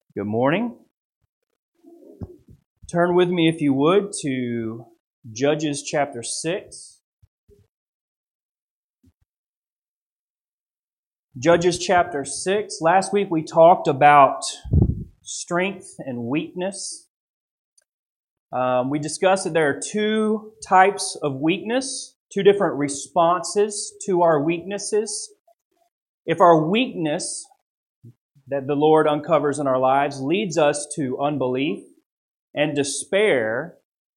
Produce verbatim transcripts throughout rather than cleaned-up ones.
Good morning. Turn with me, if you would, to Judges chapter six. Judges chapter six. Last week we talked about strength and weakness. Um, we discussed that there are two types of weakness, two different responses to our weaknesses. If our weakness that the Lord uncovers in our lives leads us to unbelief and despair,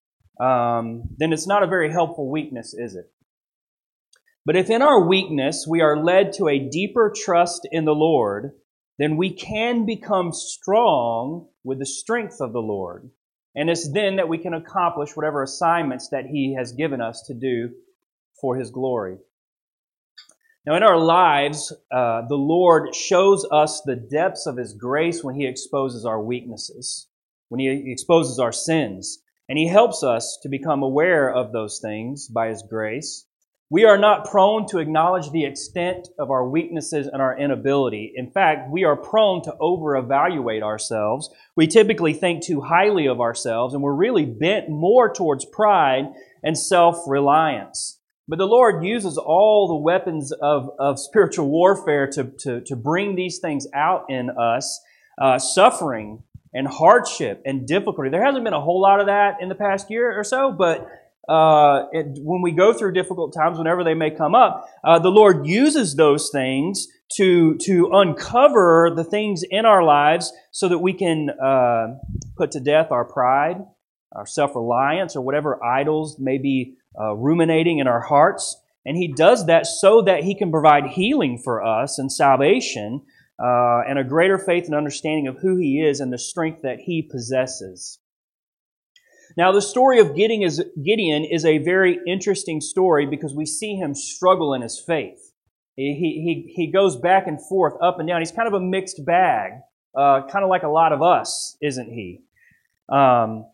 um, then it's not a very helpful weakness, is it? But if in our weakness we are led to a deeper trust in the Lord, then we can become strong with the strength of the Lord. And it's then that we can accomplish whatever assignments that He has given us to do for His glory. Now, in our lives, uh, the Lord shows us the depths of His grace when He exposes our weaknesses, when He exposes our sins. And He helps us to become aware of those things by His grace. We are not prone to acknowledge the extent of our weaknesses and our inability. In fact, we are prone to over-evaluate ourselves. We typically think too highly of ourselves, and we're really bent more towards pride and self-reliance. But the Lord uses all the weapons of, of spiritual warfare to, to, to bring these things out in us, uh, suffering and hardship and difficulty. There hasn't been a whole lot of that in the past year or so, but uh, it, when we go through difficult times, whenever they may come up, uh, the Lord uses those things to, to uncover the things in our lives so that we can uh, put to death our pride, our self-reliance, or whatever idols may be Uh, ruminating in our hearts. And He does that so that He can provide healing for us and salvation uh, and a greater faith and understanding of who He is and the strength that He possesses. Now, the story of Gideon is, Gideon is a very interesting story because we see him struggle in his faith. He, he, he goes back and forth, up and down. He's kind of a mixed bag, uh, kind of like a lot of us, isn't he? Um,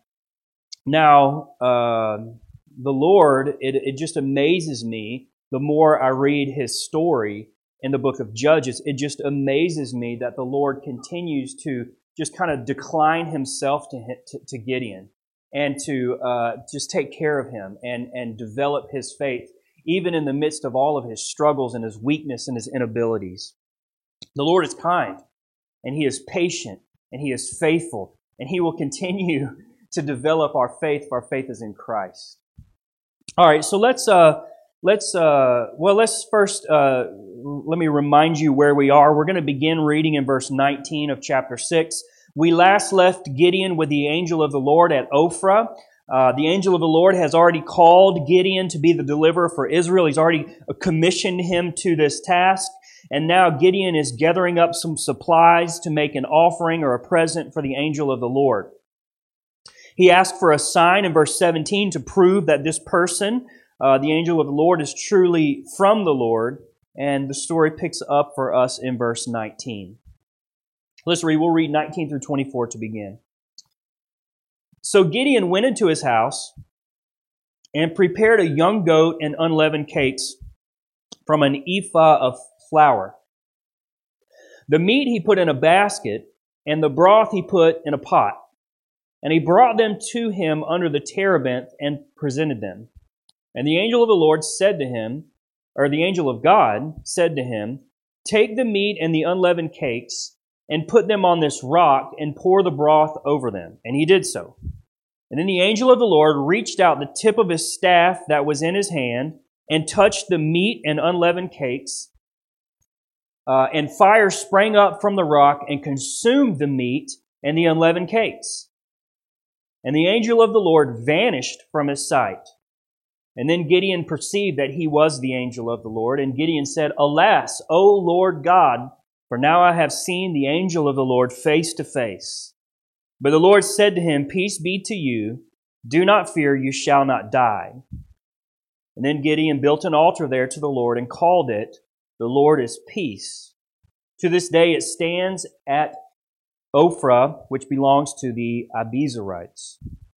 now, uh, The Lord, it, it just amazes me the more I read His story in the book of Judges. It just amazes me that the Lord continues to just kind of decline Himself to, to, to Gideon and to uh, just take care of him and, and develop his faith, even in the midst of all of his struggles and his weakness and his inabilities. The Lord is kind, and He is patient, and He is faithful, and He will continue to develop our faith, for our faith is in Christ. All right, so let's uh, let's uh, well, let's first uh, let me remind you where we are. We're going to begin reading in verse nineteen of chapter six. We last left Gideon with the angel of the Lord at Ophrah. Uh, the angel of the Lord has already called Gideon to be the deliverer for Israel. He's already commissioned him to this task, and now Gideon is gathering up some supplies to make an offering or a present for the angel of the Lord. He asked for a sign in verse seventeen to prove that this person, uh, the angel of the Lord, is truly from the Lord. And the story picks up for us in verse nineteen. Let's read. We'll read nineteen through twenty-four to begin. So Gideon went into his house and prepared a young goat and unleavened cakes from an ephah of flour. The meat he put in a basket, and the broth he put in a pot. And he brought them to him under the terebinth and presented them. And the angel of the Lord said to him, or the angel of God said to him, "Take the meat and the unleavened cakes and put them on this rock and pour the broth over them." And he did so. And then the angel of the Lord reached out the tip of his staff that was in his hand and touched the meat and unleavened cakes. Uh, and fire sprang up from the rock and consumed the meat and the unleavened cakes. And the angel of the Lord vanished from his sight. And then Gideon perceived that he was the angel of the Lord. And Gideon said, "Alas, O Lord God, for now I have seen the angel of the Lord face to face." But the Lord said to him, "Peace be to you. Do not fear, you shall not die." And then Gideon built an altar there to the Lord and called it, "The Lord is Peace." To this day it stands at Ophrah, which belongs to the Abiezrites.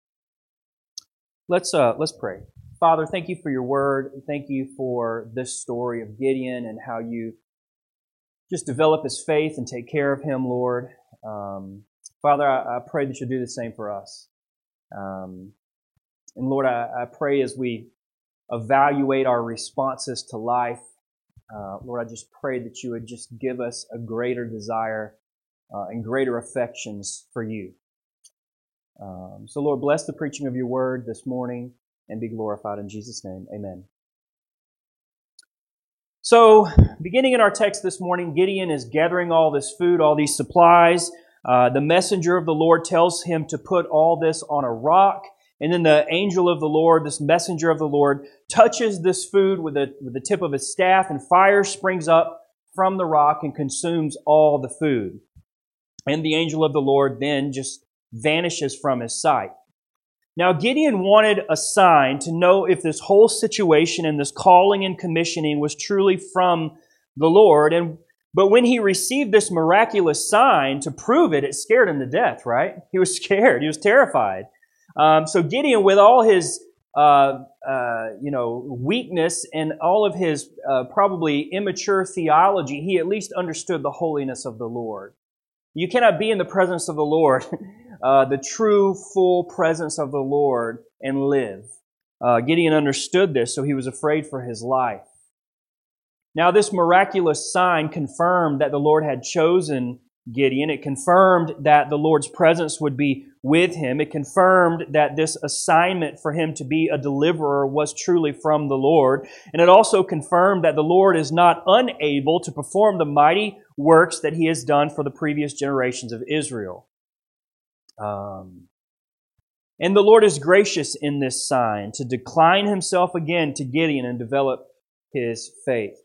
Let's uh, let's pray. Father, thank you for your word. Thank you for this story of Gideon and how you just develop his faith and take care of him, Lord. Um, Father, I, I pray that you'll do the same for us. Um, and Lord, I, I pray as we evaluate our responses to life, uh, Lord, I just pray that you would just give us a greater desire uh, and greater affections for you. Um, so, Lord, bless the preaching of your word this morning and be glorified in Jesus' name. Amen. So, beginning in our text this morning, Gideon is gathering all this food, all these supplies. Uh, the messenger of the Lord tells him to put all this on a rock. And then the angel of the Lord, this messenger of the Lord, touches this food with the, with the tip of his staff, and fire springs up from the rock and consumes all the food. And the angel of the Lord then just vanishes from his sight. Now, Gideon wanted a sign to know if this whole situation and this calling and commissioning was truly from the Lord. And but when he received this miraculous sign to prove it, it scared him to death, right? He was scared. He was terrified. Um, so Gideon, with all his uh, uh, you know weakness and all of his uh, probably immature theology, he at least understood the holiness of the Lord. You cannot be in the presence of the Lord, uh, the true, full presence of the Lord, and live. Uh, Gideon understood this, so he was afraid for his life. Now, this miraculous sign confirmed that the Lord had chosen Gideon. It confirmed that the Lord's presence would be with him. It confirmed that this assignment for him to be a deliverer was truly from the Lord. And it also confirmed that the Lord is not unable to perform the mighty works that he has done for the previous generations of Israel. Um, and the Lord is gracious in this sign to decline himself again to Gideon and develop his faith.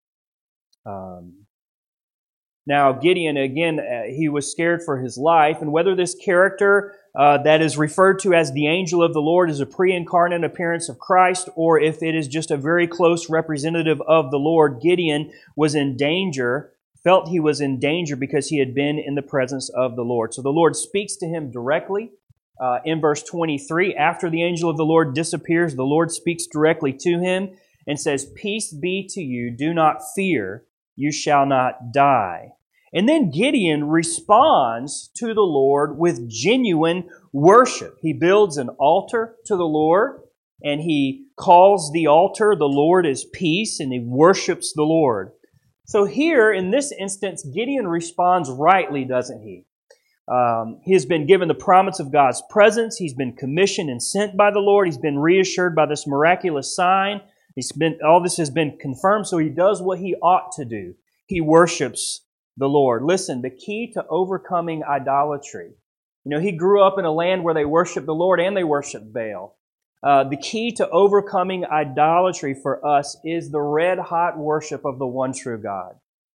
Um, Now, Gideon, again, uh, he was scared for his life, and whether this character uh, that is referred to as the angel of the Lord is a pre-incarnate appearance of Christ, or if it is just a very close representative of the Lord, Gideon was in danger, felt he was in danger because he had been in the presence of the Lord. So the Lord speaks to him directly. Uh, in verse twenty-three, after the angel of the Lord disappears, the Lord speaks directly to him and says, "Peace be to you, do not fear. You shall not die." And then Gideon responds to the Lord with genuine worship. He builds an altar to the Lord, and he calls the altar, "The Lord is peace," and he worships the Lord. So here, in this instance, Gideon responds rightly, doesn't he? Um, he has been given the promise of God's presence. He's been commissioned and sent by the Lord. He's been reassured by this miraculous sign. He's been, all this has been confirmed, so he does what he ought to do. He worships the Lord. Listen, the key to overcoming idolatry. You know, he grew up in a land where they worshiped the Lord and they worshiped Baal. Uh, the key to overcoming idolatry for us is the red-hot worship of the one true God.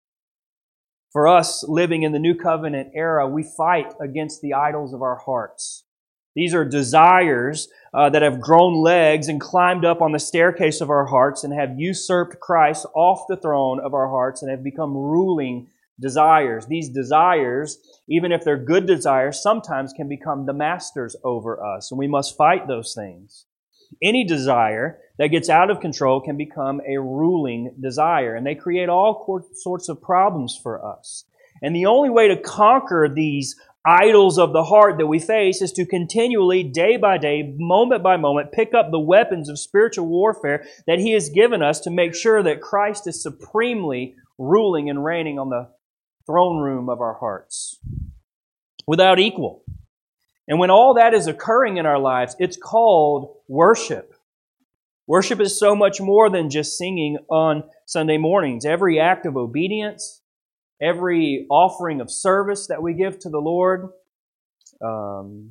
For us, living in the New Covenant era, we fight against the idols of our hearts. These are desires uh, that have grown legs and climbed up on the staircase of our hearts and have usurped Christ off the throne of our hearts and have become ruling desires. These desires, even if they're good desires, sometimes can become the masters over us, and we must fight those things. Any desire that gets out of control can become a ruling desire, and they create all sorts of problems for us. And the only way to conquer these idols of the heart that we face is to continually, day by day, moment by moment, pick up the weapons of spiritual warfare that He has given us to make sure that Christ is supremely ruling and reigning on the throne room of our hearts without equal. And when all that is occurring in our lives, it's called worship. Worship is so much more than just singing on Sunday mornings. Every act of obedience, every offering of service that we give to the Lord, um,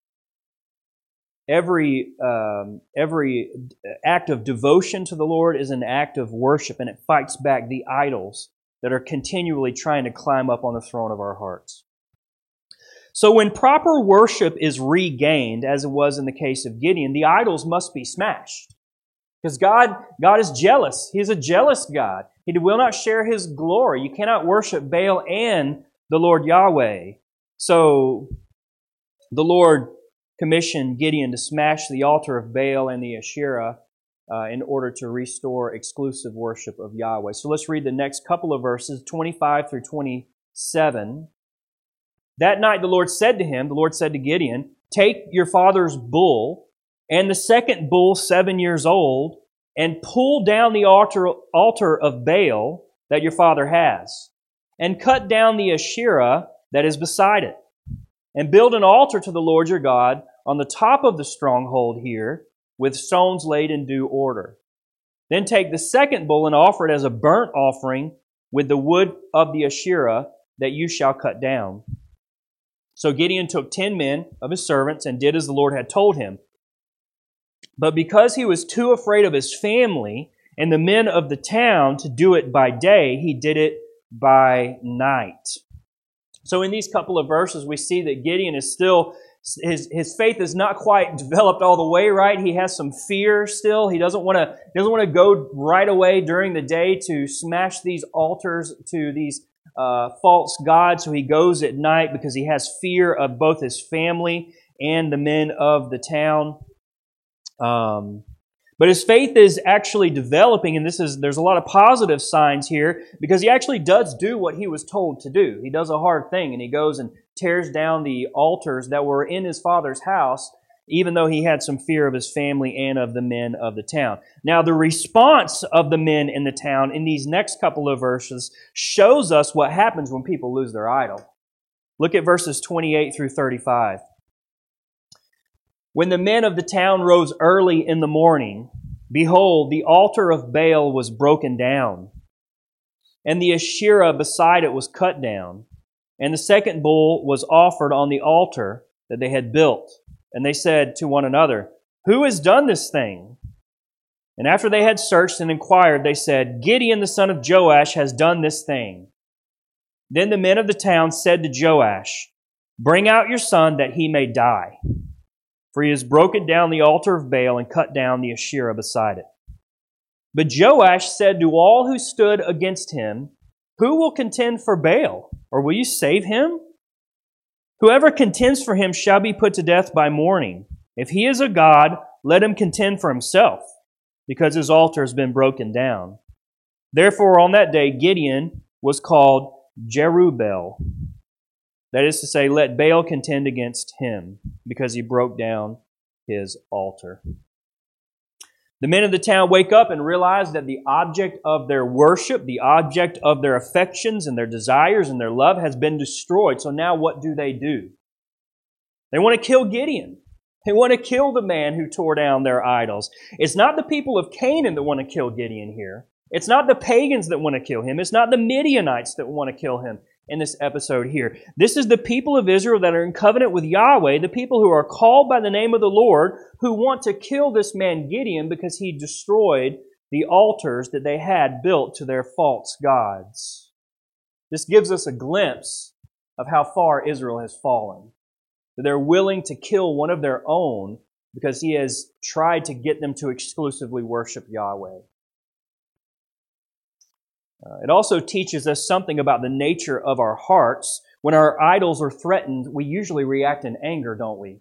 every um, every act of devotion to the Lord is an act of worship, and it fights back the idols that are continually trying to climb up on the throne of our hearts. So when proper worship is regained, as it was in the case of Gideon, the idols must be smashed. Because God, God is jealous. He is a jealous God. He will not share His glory. You cannot worship Baal and the Lord Yahweh. So the Lord commissioned Gideon to smash the altar of Baal and the Asherah uh, in order to restore exclusive worship of Yahweh. So let's read the next couple of verses, twenty-five through twenty-seven. That night the Lord said to him, the Lord said to Gideon, take your father's bull and the second bull seven years old and pull down the altar, altar of Baal that your father has and cut down the Asherah that is beside it and build an altar to the Lord your God on the top of the stronghold here with stones laid in due order. Then take the second bull and offer it as a burnt offering with the wood of the Asherah that you shall cut down. So Gideon took ten men of his servants and did as the Lord had told him. But because he was too afraid of his family and the men of the town to do it by day, he did it by night. So in these couple of verses, we see that Gideon is still, his, his faith is not quite developed all the way, right? He has some fear still. He doesn't want to, doesn't want to go right away during the day to smash these altars to these Uh, false god, so he goes at night because he has fear of both his family and the men of the town. Um, but his faith is actually developing, and this is there's a lot of positive signs here because he actually does do what he was told to do. He does a hard thing, and he goes and tears down the altars that were in his father's house, even though he had some fear of his family and of the men of the town. Now, the response of the men in the town in these next couple of verses shows us what happens when people lose their idol. Look at verses twenty-eight through thirty-five. When the men of the town rose early in the morning, behold, the altar of Baal was broken down, and the Asherah beside it was cut down, and the second bull was offered on the altar that they had built. And they said to one another, who has done this thing? And after they had searched and inquired, they said, Gideon the son of Joash has done this thing. Then the men of the town said to Joash, bring out your son that he may die, for he has broken down the altar of Baal and cut down the Asherah beside it. But Joash said to all who stood against him, who will contend for Baal, or will you save him? Whoever contends for him shall be put to death by morning. If he is a god, let him contend for himself, because his altar has been broken down. Therefore, on that day, Gideon was called Jerubbaal. That is to say, let Baal contend against him, because he broke down his altar. The men of the town wake up and realize that the object of their worship, the object of their affections and their desires and their love has been destroyed. So now what do they do? They want to kill Gideon. They want to kill the man who tore down their idols. It's not the people of Canaan that want to kill Gideon here. It's not the pagans that want to kill him. It's not the Midianites that want to kill him in this episode here. This is the people of Israel that are in covenant with Yahweh, the people who are called by the name of the Lord, who want to kill this man Gideon because he destroyed the altars that they had built to their false gods. This gives us a glimpse of how far Israel has fallen. That they're willing to kill one of their own because he has tried to get them to exclusively worship Yahweh. Uh, it also teaches us something about the nature of our hearts. When our idols are threatened, we usually react in anger, don't we?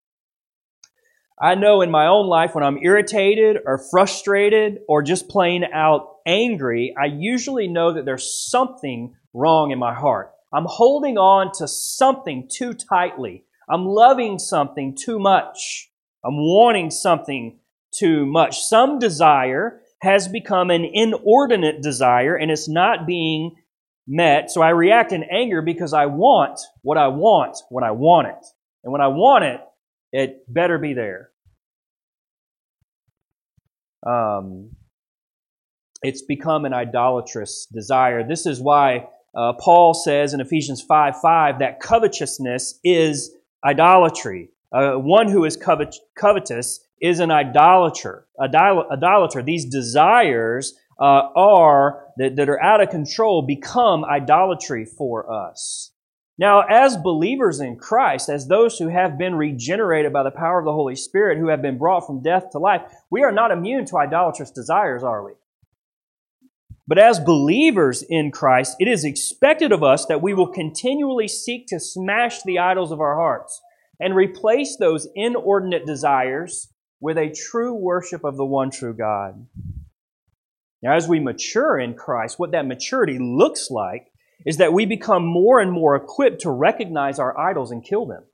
I know in my own life when I'm irritated or frustrated or just plain out angry, I usually know that there's something wrong in my heart. I'm holding on to something too tightly. I'm loving something too much. I'm wanting something too much. Some desire has become an inordinate desire and it's not being met. So I react in anger because I want what I want when I want it. And when I want it, it better be there. Um, it's become an idolatrous desire. This is why uh, Paul says in Ephesians five five that covetousness is idolatry. Uh, one who is covet- covetous is an idolater. Idol- idolater. These desires uh, are that, that are out of control become idolatry for us. Now, as believers in Christ, as those who have been regenerated by the power of the Holy Spirit, who have been brought from death to life, we are not immune to idolatrous desires, are we? But as believers in Christ, it is expected of us that we will continually seek to smash the idols of our hearts and replace those inordinate desires with a true worship of the one true God. Now, as we mature in Christ, what that maturity looks like is that we become more and more equipped to recognize our idols and kill them.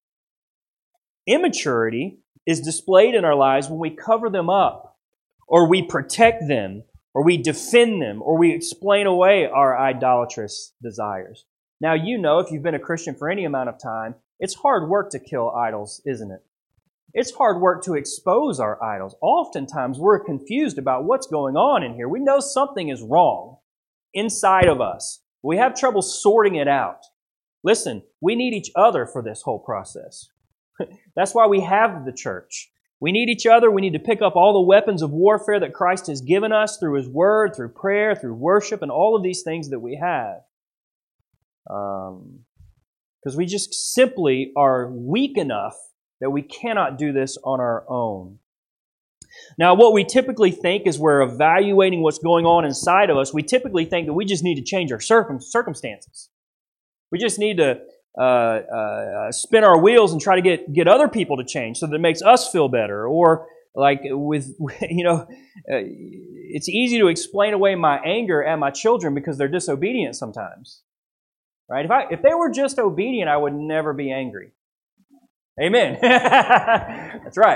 Immaturity is displayed in our lives when we cover them up, or we protect them, or we defend them, or we explain away our idolatrous desires. Now, you know, if you've been a Christian for any amount of time, it's hard work to kill idols, isn't it? It's hard work to expose our idols. Oftentimes, we're confused about what's going on in here. We know something is wrong inside of us. We have trouble sorting it out. Listen, we need each other for this whole process. That's why we have the church. We need each other. We need to pick up all the weapons of warfare that Christ has given us through His Word, through prayer, through worship, and all of these things that we have. Um, because we just simply are weak enough that we cannot do this on our own. Now, what we typically think is we're evaluating what's going on inside of us. We typically think that we just need to change our circum- circumstances. We just need to uh, uh, spin our wheels and try to get, get other people to change so that it makes us feel better. Or like with, you know, uh, it's easy to explain away my anger at my children because they're disobedient sometimes. Right? If I if they were just obedient, I would never be angry. Amen. That's right.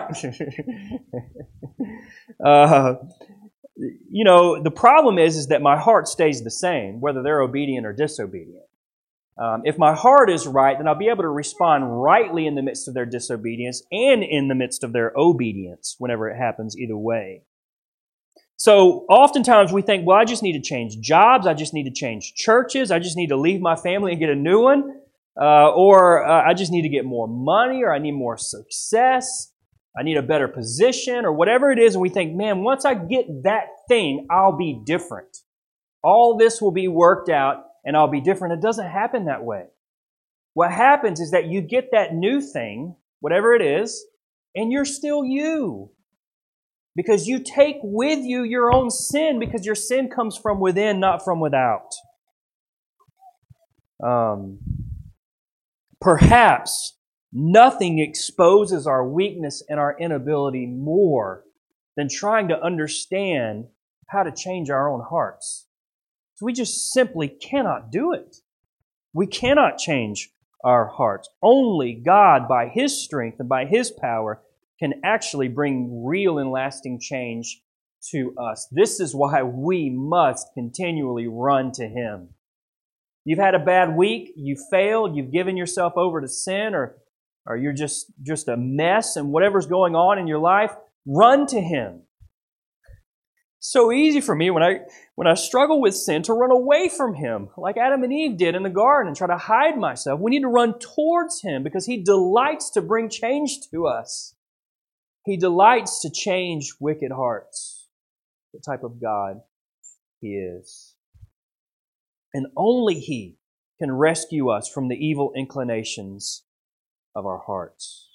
uh, you know, the problem is, is that my heart stays the same, whether they're obedient or disobedient. Um, if my heart is right, then I'll be able to respond rightly in the midst of their disobedience and in the midst of their obedience, whenever it happens either way. So oftentimes we think, well, I just need to change jobs, I just need to change churches, I just need to leave my family and get a new one, uh, or uh, I just need to get more money, or I need more success, I need a better position, or whatever it is, and we think, man, once I get that thing, I'll be different. All this will be worked out, and I'll be different. It doesn't happen that way. What happens is that you get that new thing, whatever it is, and you're still you. Because you take with you your own sin, because your sin comes from within, not from without. Um, perhaps nothing exposes our weakness and our inability more than trying to understand how to change our own hearts. So we just simply cannot do it. We cannot change our hearts. Only God, by His strength and by His power, can actually bring real and lasting change to us. This is why we must continually run to Him. You've had a bad week, you failed, you've given yourself over to sin, or, or you're just, just a mess, and whatever's going on in your life, run to Him. It's so easy for me when I when I struggle with sin to run away from Him, like Adam and Eve did in the garden, and try to hide myself. We need to run towards Him because He delights to bring change to us. He delights to change wicked hearts, the type of God He is. And only He can rescue us from the evil inclinations of our hearts.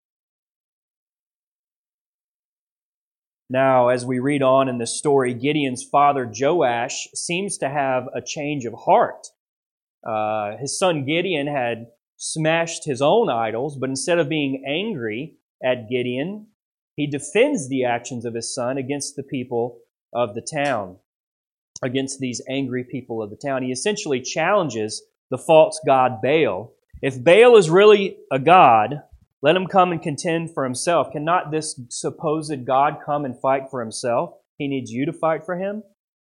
Now, as we read on in this story, Gideon's father Joash seems to have a change of heart. Uh, his son Gideon had smashed his own idols, but instead of being angry at Gideon, he defends the actions of his son against the people of the town, against these angry people of the town. He essentially challenges the false god Baal. If Baal is really a god, let him come and contend for himself. Cannot this supposed God come and fight for himself? He needs you to fight for him.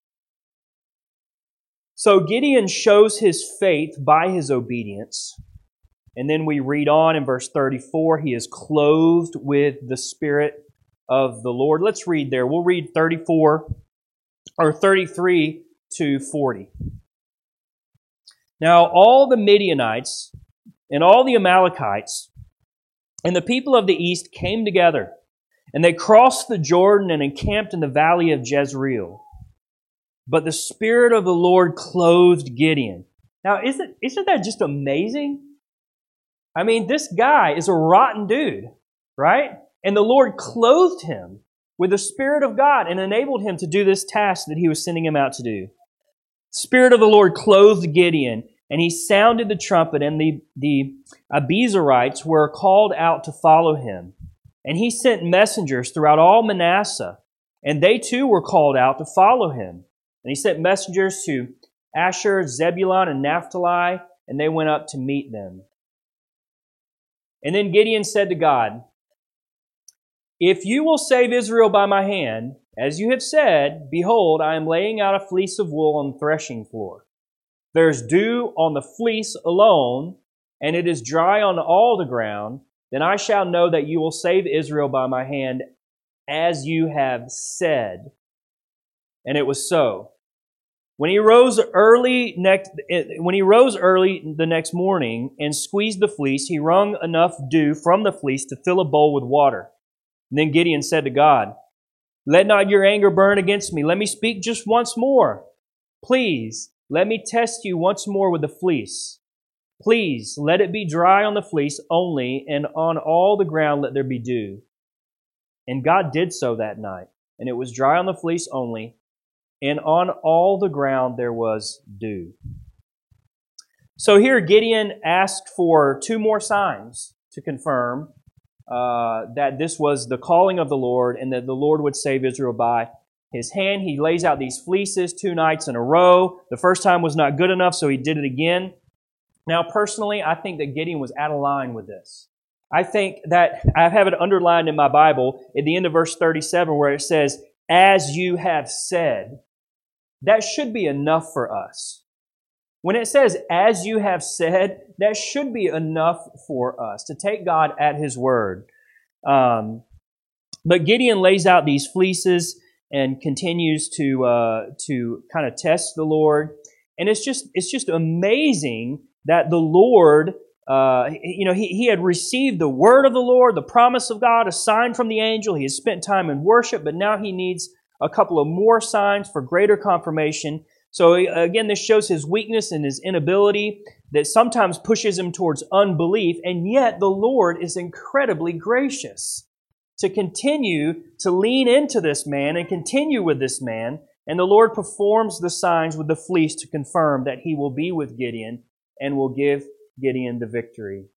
So Gideon shows his faith by his obedience. And then we read on in verse thirty-four, he is clothed with the Spirit of the Lord. Let's read there. We'll read thirty-four or thirty-three to forty. Now all the Midianites and all the Amalekites and the people of the east came together, and they crossed the Jordan and encamped in the valley of Jezreel. But the Spirit of the Lord clothed Gideon. Now, isn't, isn't that just amazing? I mean, this guy is a rotten dude, right? And the Lord clothed him with the Spirit of God and enabled him to do this task that He was sending him out to do. The Spirit of the Lord clothed Gideon, and he sounded the trumpet, and the, the Abiezrites were called out to follow him. And he sent messengers throughout all Manasseh, and they too were called out to follow him. And he sent messengers to Asher, Zebulun, and Naphtali, and they went up to meet them. And then Gideon said to God, if you will save Israel by my hand, as you have said, behold, I am laying out a fleece of wool on the threshing floor. There is dew on the fleece alone, and it is dry on all the ground. Then I shall know that you will save Israel by my hand, as you have said. And it was so. When he rose early next, when he rose early the next morning and squeezed the fleece, he wrung enough dew from the fleece to fill a bowl with water. And then Gideon said to God, let not your anger burn against me. Let me speak just once more. Please, let me test you once more with the fleece. Please, let it be dry on the fleece only, and on all the ground let there be dew. And God did so that night, and it was dry on the fleece only, and on all the ground there was dew. So here Gideon asked for two more signs to confirm uh, that this was the calling of the Lord and that the Lord would save Israel by his hand. He lays out these fleeces two nights in a row. The first time was not good enough, so he did it again. Now, personally, I think that Gideon was out of line with this. I think that I have it underlined in my Bible at the end of verse thirty-seven where it says, as you have said. That should be enough for us. When it says, as you have said, that should be enough for us to take God at His word. Um, but Gideon lays out these fleeces and continues to uh, to kind of test the Lord. And it's just it's just amazing that the Lord, uh, you know, he, he had received the word of the Lord, the promise of God, a sign from the angel. He has spent time in worship, but now he needs a couple of more signs for greater confirmation. So again, this shows his weakness and his inability that sometimes pushes him towards unbelief, and yet the Lord is incredibly gracious to continue to lean into this man and continue with this man, and the Lord performs the signs with the fleece to confirm that he will be with Gideon and will give Gideon the victory.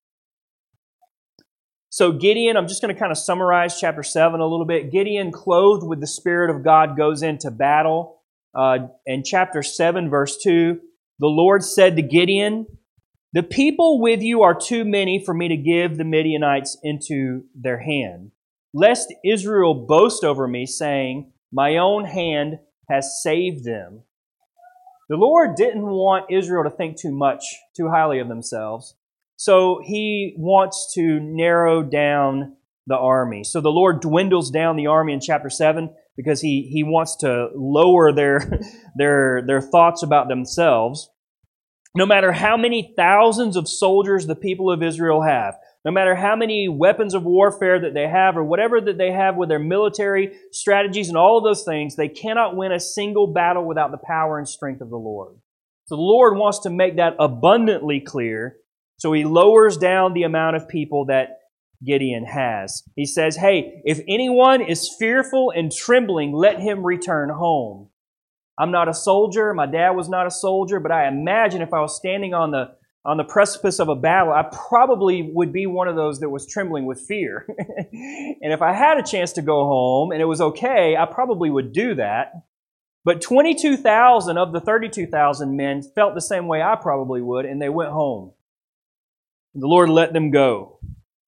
So Gideon, I'm just going to kind of summarize chapter seven a little bit. Gideon, clothed with the Spirit of God, goes into battle. Uh, in chapter seven, verse two, the Lord said to Gideon, the people with you are too many for me to give the Midianites into their hand, lest Israel boast over me, saying, my own hand has saved them. The Lord didn't want Israel to think too much, too highly of themselves. So He wants to narrow down the army. So the Lord dwindles down the army in chapter seven because He, he wants to lower their, their, their thoughts about themselves. No matter how many thousands of soldiers the people of Israel have, no matter how many weapons of warfare that they have or whatever that they have with their military strategies and all of those things, they cannot win a single battle without the power and strength of the Lord. So the Lord wants to make that abundantly clear. So He lowers down the amount of people that Gideon has. He says, hey, if anyone is fearful and trembling, let him return home. I'm not a soldier. My dad was not a soldier, but I imagine if I was standing on the on the precipice of a battle, I probably would be one of those that was trembling with fear. And if I had a chance to go home and it was okay, I probably would do that. But twenty-two thousand of the thirty-two thousand men felt the same way I probably would, and they went home. The Lord let them go.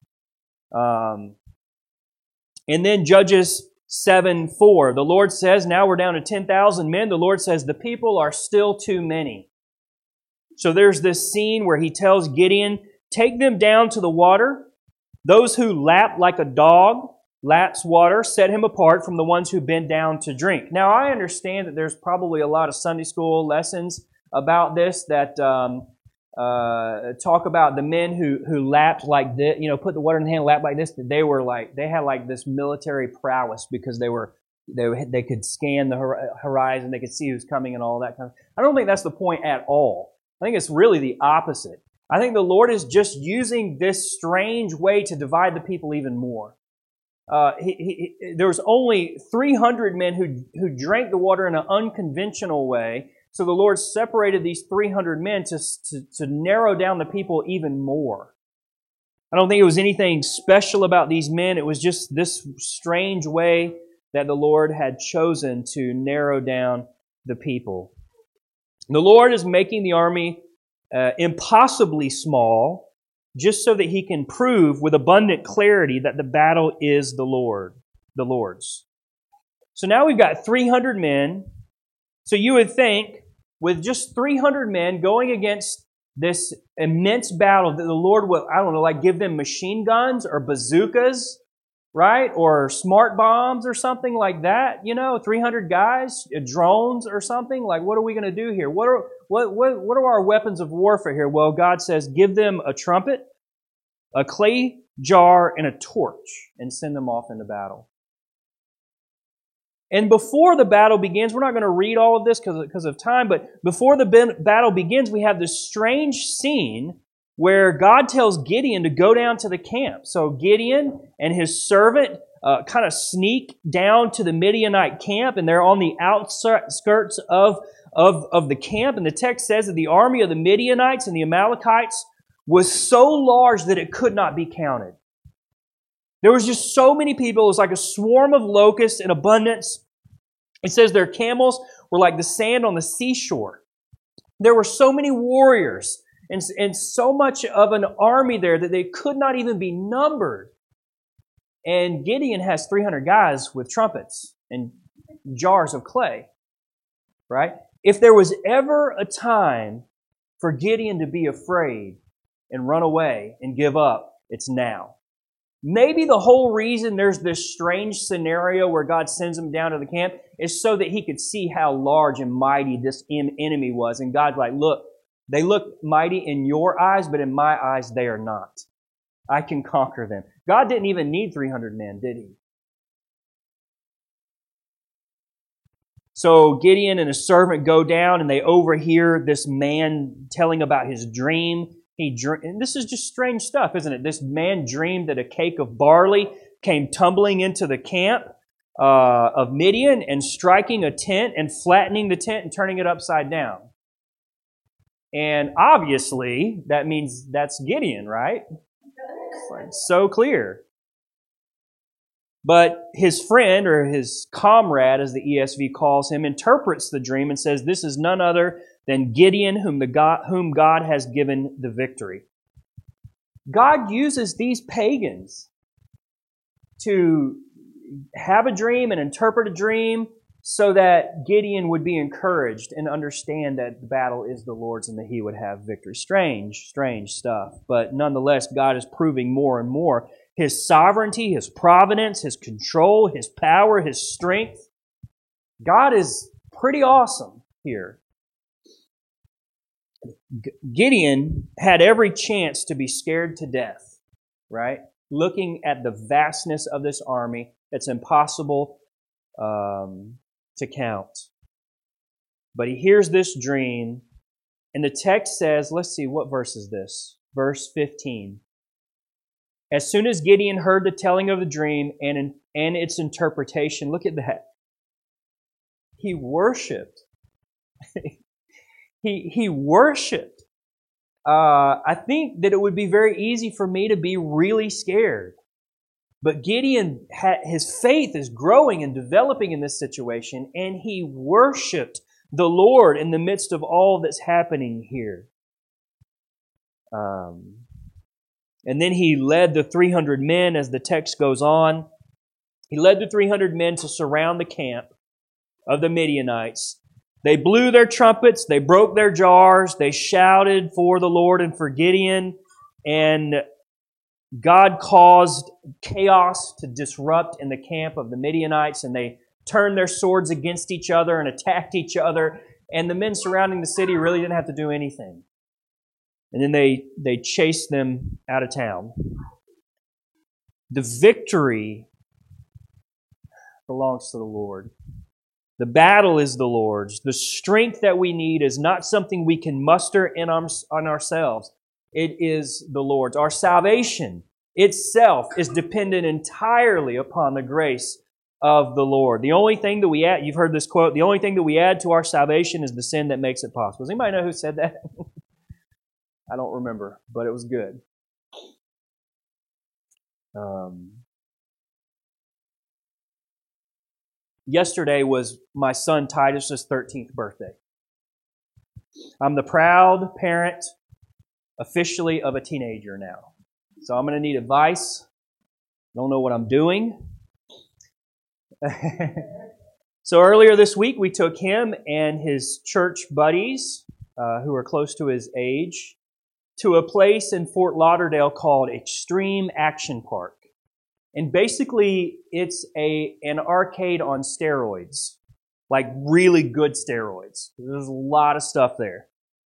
Um, and then Judges seven four, the Lord says, now we're down to ten thousand men. The Lord says, the people are still too many. So there's this scene where He tells Gideon, take them down to the water. Those who lap like a dog laps water, set him apart from the ones who bend down to drink. Now, I understand that there's probably a lot of Sunday school lessons about this that um, uh, talk about the men who who lapped like this, you know, put the water in the hand, lapped like this. That they were like they had like this military prowess because they were they they could scan the horizon, they could see who's coming, and all that kind of. I don't think that's the point at all. I think it's really the opposite. I think the Lord is just using this strange way to divide the people even more. Uh, he, he, there was only three hundred men who who drank the water in an unconventional way. So the Lord separated these three hundred men to, to, to narrow down the people even more. I don't think it was anything special about these men. It was just this strange way that the Lord had chosen to narrow down the people. The Lord is making the army uh, impossibly small, just so that he can prove with abundant clarity that the battle is the Lord, the Lord's. So now we've got three hundred men. So you would think, with just three hundred men going against this immense battle, that the Lord will, I don't know, like give them machine guns or bazookas, right? Or smart bombs or something like that. You know, three hundred guys, drones or something. Like, what are we going to do here? What are what what what are our weapons of warfare here? Well, God says, give them a trumpet, a clay jar, and a torch, and send them off into battle. And before the battle begins, we're not going to read all of this because because of time, but before the battle begins, we have this strange scene where God tells Gideon to go down to the camp. So Gideon and his servant uh, kind of sneak down to the Midianite camp, and they're on the outskirts of, of, of the camp. And the text says that the army of the Midianites and the Amalekites was so large that it could not be counted. There was just so many people. It was like a swarm of locusts in abundance. It says their camels were like the sand on the seashore. There were so many warriors and, and so much of an army there that they could not even be numbered. And Gideon has three hundred guys with trumpets and jars of clay, right? If there was ever a time for Gideon to be afraid and run away and give up, it's now. Maybe the whole reason there's this strange scenario where God sends him down to the camp is so that he could see how large and mighty this enemy was. And God's like, look, they look mighty in your eyes, but in my eyes, they are not. I can conquer them. God didn't even need three hundred men, did he? So Gideon and his servant go down and they overhear this man telling about his dream. He dream, and this is just strange stuff, isn't it? This man dreamed that a cake of barley came tumbling into the camp uh, of Midian and striking a tent and flattening the tent and turning it upside down. And obviously, that means that's Gideon, right? It's like so clear. But his friend, or his comrade, as the E S V calls him, interprets the dream and says, this is none other than Gideon, whom, the God, whom God has given the victory. God uses these pagans to have a dream and interpret a dream so that Gideon would be encouraged and understand that the battle is the Lord's and that he would have victory. Strange, strange stuff. But nonetheless, God is proving more and more His sovereignty, His providence, His control, His power, His strength. God is pretty awesome here. Gideon had every chance to be scared to death, right? Looking at the vastness of this army, it's impossible um, to count. But he hears this dream, and the text says, let's see, what verse is this? Verse fifteen. As soon as Gideon heard the telling of the dream and, in, and its interpretation, look at that. He worshiped. he, he worshiped. Uh, I think that it would be very easy for me to be really scared. But Gideon, had, his faith is growing and developing in this situation, and he worshiped the Lord in the midst of all that's happening here. Um... And then he led the three hundred men, as the text goes on. He led the three hundred men to surround the camp of the Midianites. They blew their trumpets, they broke their jars, they shouted for the Lord and for Gideon, and God caused chaos to disrupt in the camp of the Midianites, and they turned their swords against each other and attacked each other, and the men surrounding the city really didn't have to do anything. And then they, they chased them out of town. The victory belongs to the Lord. The battle is the Lord's. The strength that we need is not something we can muster in our, on ourselves. It is the Lord's. Our salvation itself is dependent entirely upon the grace of the Lord. The only thing that we add, you've heard this quote, the only thing that we add to our salvation is the sin that makes it possible. Does anybody know who said that? I don't remember, but it was good. Um, yesterday was my son Titus's thirteenth birthday. I'm the proud parent, officially, of a teenager now. So I'm going to need advice. Don't know what I'm doing. So earlier this week, we took him and his church buddies, uh, who are close to his age, to a place in Fort Lauderdale called Extreme Action Park. And basically, it's a an arcade on steroids, like really good steroids. There's a lot of stuff there.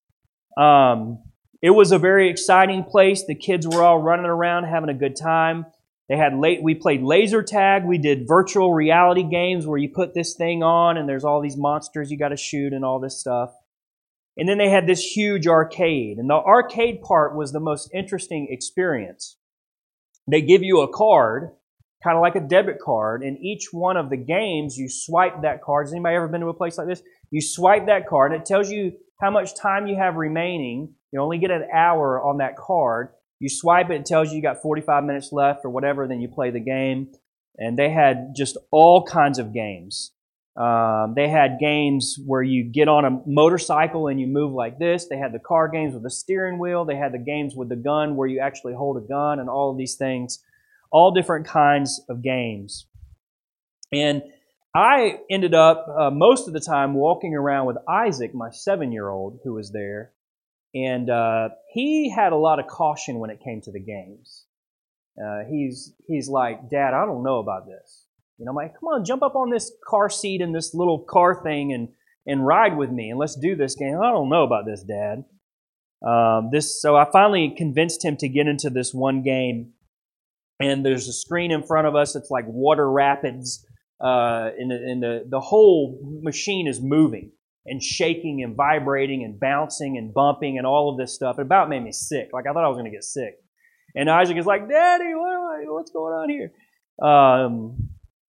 Um, it was a very exciting place. The kids were all running around having a good time. They had late. We played laser tag. We did virtual reality games where you put this thing on and there's all these monsters you got to shoot and all this stuff. And then they had this huge arcade. And the arcade part was the most interesting experience. They give you a card, kind of like a debit card, and each one of the games, you swipe that card. Has anybody ever been to a place like this? You swipe that card, and it tells you how much time you have remaining. You only get an hour on that card. You swipe it, it tells you you got forty-five minutes left or whatever, then you play the game. And they had just all kinds of games. Um, they had games where you get on a motorcycle and you move like this. They had the car games with the steering wheel. They had the games with the gun where you actually hold a gun and all of these things. All different kinds of games. And I ended up uh, most of the time walking around with Isaac, my seven-year-old, who was there. And uh, he had a lot of caution when it came to the games. Uh, he's he's like, Dad, I don't know about this. You know, I'm like, come on, jump up on this car seat in this little car thing and and ride with me and let's do this game. I don't know about this, Dad. Um, this so I finally convinced him to get into this one game. And there's a screen in front of us. It's like water rapids, uh, and, the, and the the whole machine is moving and shaking and vibrating and bouncing and bumping and all of this stuff. It about made me sick. Like, I thought I was going to get sick. And Isaac is like, Daddy, what, what's going on here? Um,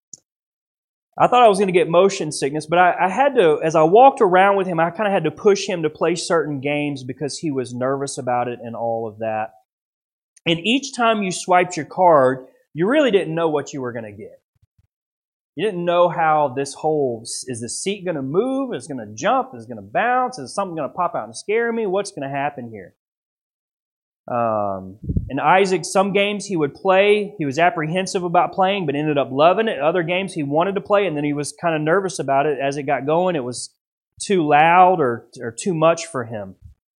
I thought I was going to get motion sickness, but I, I had to, as I walked around with him, I kind of had to push him to play certain games because he was nervous about it and all of that. And each time you swiped your card, you really didn't know what you were going to get. You didn't know how this whole, is the seat going to move? Is it going to jump? Is it going to bounce? Is something going to pop out and scare me? What's going to happen here? Um, and Isaac, some games he would play, he was apprehensive about playing, but ended up loving it. Other games he wanted to play, and then he was kind of nervous about it as it got going. It was too loud or, or too much for him.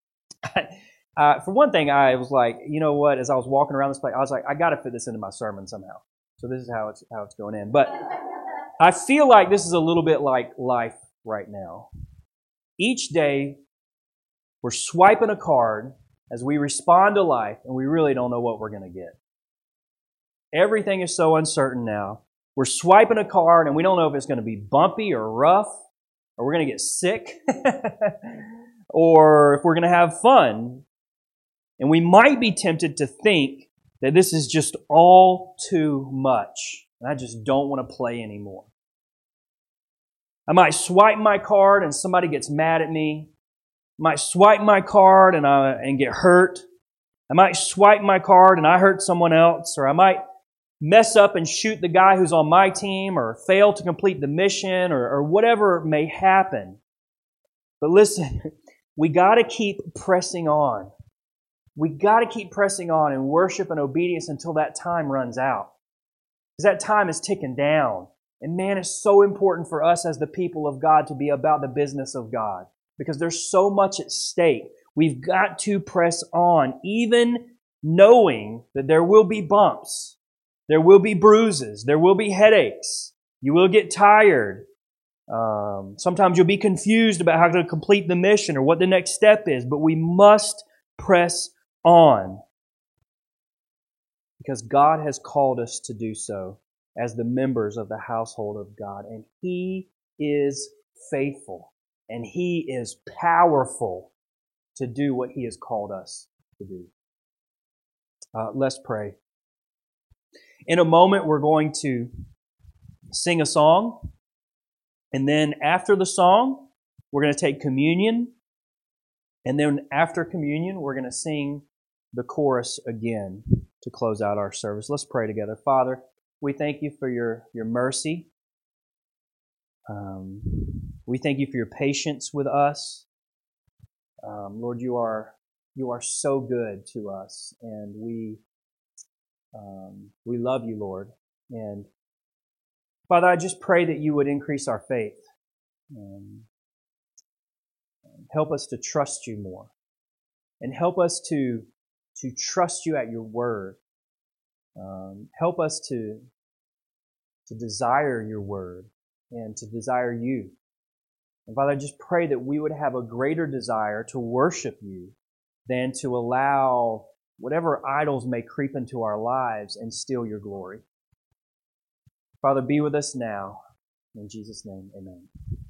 Uh, for one thing, I was like, you know what? As I was walking around this place, I was like, I got to fit this into my sermon somehow. So this is how it's how it's going in. But I feel like this is a little bit like life right now. Each day, we're swiping a card as we respond to life, and we really don't know what we're going to get. Everything is so uncertain now. We're swiping a card, and we don't know if it's going to be bumpy or rough, or we're going to get sick, or if we're going to have fun. And we might be tempted to think that this is just all too much, and I just don't want to play anymore. I might swipe my card and somebody gets mad at me. I might swipe my card and I and get hurt. I might swipe my card and I hurt someone else, or I might mess up and shoot the guy who's on my team, or fail to complete the mission, or, or whatever may happen. But listen, we got to keep pressing on. We got to keep pressing on in worship and obedience until that time runs out. Because that time is ticking down. And man, it's so important for us as the people of God to be about the business of God. Because there's so much at stake. We've got to press on, even knowing that there will be bumps. There will be bruises. There will be headaches. You will get tired. Um, sometimes you'll be confused about how to complete the mission or what the next step is. But we must press on, because God has called us to do so as the members of the household of God, and He is faithful and He is powerful to do what He has called us to do. Uh, let's pray. In a moment, we're going to sing a song, and then after the song, we're going to take communion, and then after communion, we're going to sing the chorus again to close out our service. Let's pray together. Father, we thank You for Your, your mercy. Um, we thank You for Your patience with us. Um, Lord, you are you are so good to us, and we um, we love you, Lord. And Father, I just pray that you would increase our faith, and help us to trust you more, and help us to to trust you at your word. Um, help us to to desire your word and to desire you. And Father, I just pray that we would have a greater desire to worship you than to allow whatever idols may creep into our lives and steal your glory. Father, be with us now. In Jesus' name, amen.